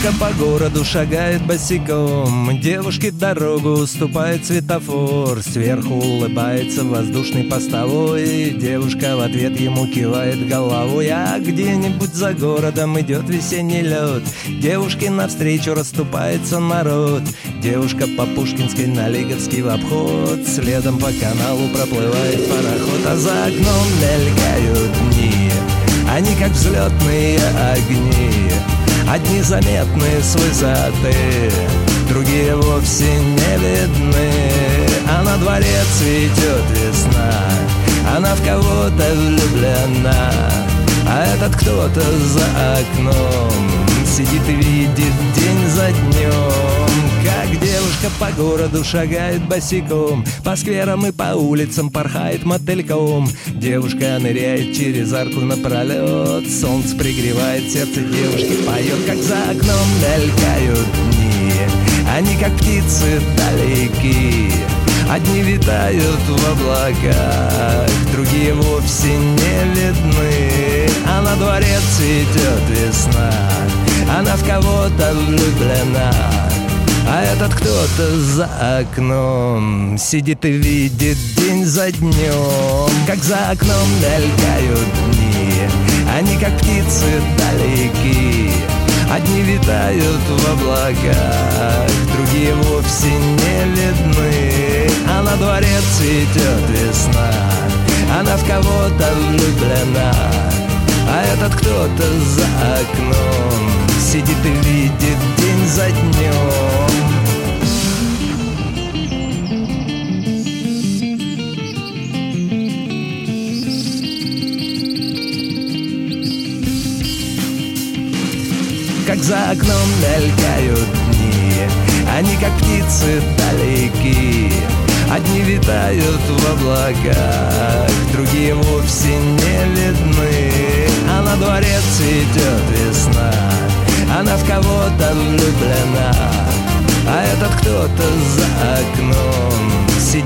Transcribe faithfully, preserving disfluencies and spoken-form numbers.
Девушка по городу шагает босиком, девушке дорогу уступает светофор. Сверху улыбается воздушный постовой, девушка в ответ ему кивает головой. А где-нибудь за городом идет весенний лед, девушке навстречу расступается народ. Девушка по Пушкинской на Лиговский в обход, следом по каналу проплывает пароход. А за окном мелькают дни, они как взлетные огни, одни заметны с высоты, другие вовсе не видны. А на дворе цветет весна, она в кого-то влюблена, а этот кто-то за окном сидит и видит день за днем. Как девушка по городу шагает босиком, по скверам и по улицам порхает мотыльком. Девушка ныряет через арку напролет, солнце пригревает, сердце девушки поет. Как за окном мелькают дни, они как птицы далеки, одни витают в облаках, другие вовсе не видны. А на дворе цветет весна, она в кого-то влюблена, а этот кто-то за окном сидит и видит день за днем. Как за окном мелькают дни, они как птицы далеки, одни витают в облаках, другие вовсе не видны. А на дворе цветет весна, она в кого-то влюблена, а этот кто-то за окном сидит и видит день за днем. Как за окном мелькают дни, они как птицы далеки, одни витают в облаках, другие вовсе не видны. А на дворе цветет весна, она в кого-то влюблена, а этот кто-то за окном сидит